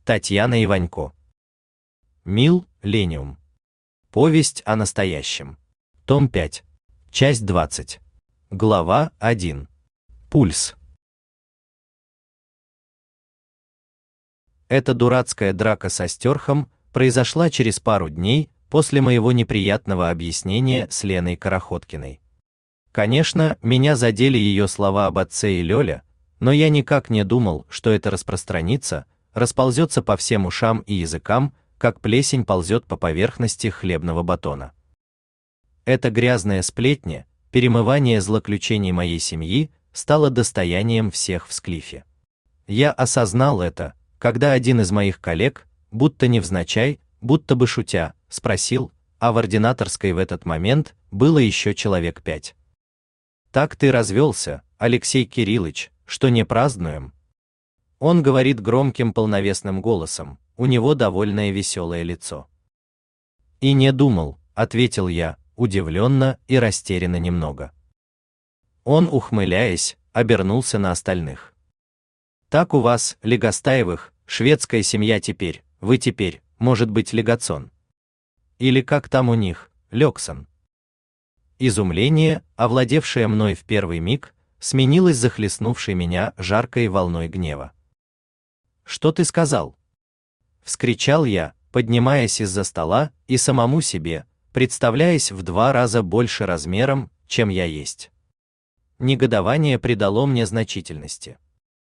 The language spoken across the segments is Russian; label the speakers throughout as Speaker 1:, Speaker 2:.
Speaker 1: Татьяна Иванько. Миллениум. Повесть о настоящем. Том 5. Часть 20. Глава 1. Пульс. Эта дурацкая драка со Стёрхом произошла через пару дней после моего неприятного объяснения с Леной Карахоткиной. Конечно, меня задели ее слова об отце и Лёле, но я никак не думал, что это распространится, расползется по всем ушам и языкам, как плесень ползет по поверхности хлебного батона. Эта грязная сплетня, перемывание злоключений моей семьи, стало достоянием всех в Склифе. Я осознал это, когда один из моих коллег, будто невзначай, будто бы шутя, спросил, а в ординаторской в этот момент было еще человек 5. «Так ты развелся, Алексей Кириллович, что не празднуем?» Он говорит громким полновесным голосом, у него довольное веселое лицо. «И не думал», — ответил я, удивленно и растерянно немного. Он, ухмыляясь, обернулся на остальных. «Так у вас, Легостаевых, шведская семья теперь, вы теперь, может быть, Легоцон. Или как там у них, Лёксон». Изумление, овладевшее мной в первый миг, сменилось захлестнувшей меня жаркой волной гнева. «Что ты сказал?» — вскричал я, поднимаясь из-за стола и самому себе, представляясь в 2 раза больше размером, чем я есть. Негодование придало мне значительности.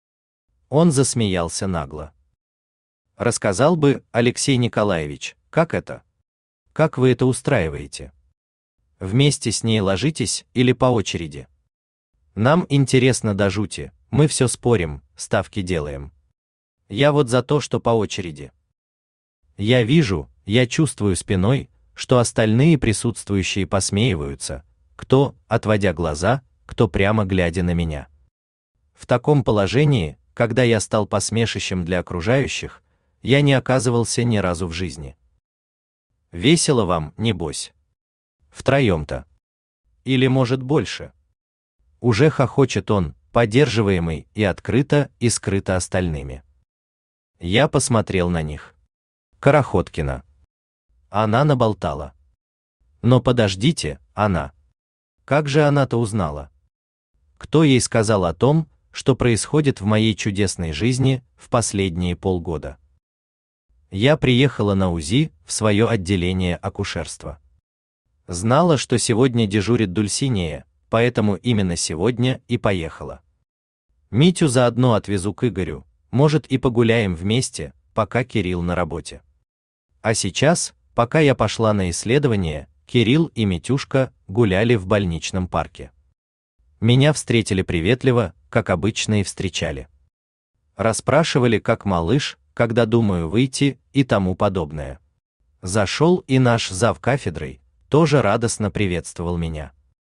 Speaker 1: Он засмеялся нагло. «Рассказал бы, Алексей Николаевич, как это? Как вы это устраиваете? Вместе с ней ложитесь или по очереди? Нам интересно до жути, мы все спорим, ставки делаем. Я вот за то, что по очереди. Я вижу, я чувствую спиной, что остальные присутствующие посмеиваются, кто, отводя глаза, кто прямо глядя на меня. В таком положении, когда я стал посмешищем для окружающих, я не оказывался ни разу в жизни. Весело вам, небось? Втроем-то. Или, может, больше? Уже хохочет он, поддерживаемый и открыто, и скрыто остальными. Я посмотрел на них. Карахоткина. Она наболтала. Но подождите, она. Как же она-то узнала? Кто ей сказал о том, что происходит в моей чудесной жизни в последние полгода? Я приехала на УЗИ в свое отделение акушерства. Знала, что сегодня дежурит Дульсинея, поэтому именно сегодня и поехала. Митю заодно отвезу к Игорю, может, и погуляем вместе, пока Кирилл на работе. А сейчас, пока я пошла на исследование, Кирилл и Митюшка гуляли в больничном парке. Меня встретили приветливо, как обычно и встречали. Расспрашивали, как малыш, когда думаю выйти и тому подобное. Зашел и наш завкафедрой, тоже радостно приветствовал меня.